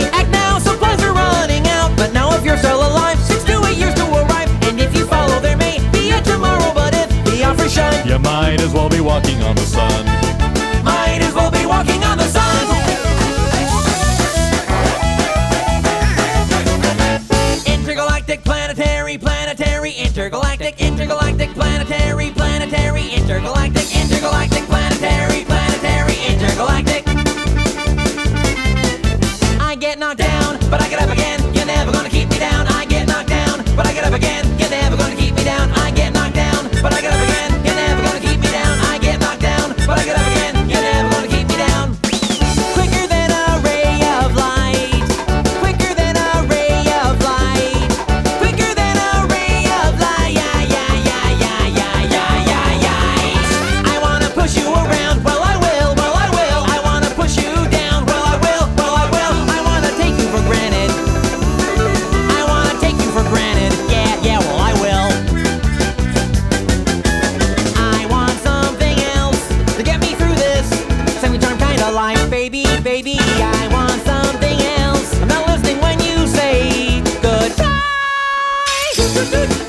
Act now, supplies are running out. But now if you're still alive, 6 to 8 years to arrive. And if you follow, there may be a tomorrow. But if the offer shine, you might as well be walking on the sun. might as well be walking on the sun. Intergalactic, planetary, planetary, intergalactic, intergalactic, planetary, planetary, intergalactic, intergalactic, planetary, planetary, intergalactic. I get knocked down, but I get up again. You're never gonna keep me down. I get knocked down, but I get up again. You're never gonna keep me down. I get knocked down, but I get up again. You're never gonna keep me down. I get knocked down, but I get up again. You're never gonna keep me down. Quicker than a ray of light. Quicker than a ray of light. Quicker than a ray of light. Yeah, yeah, yeah, yeah, yeah, yeah, yeah, yeah. I wanna push you around. Well, I will. Well, I will. I wanna push you down. Well, I will. Well, I will. I wanna take you for granted. I wanna take you for granted. Yeah, yeah. Well, I will. I want something else to get me through this semi-charmed kind of life, baby, baby. I want something else. I'm not listening when you say goodbye.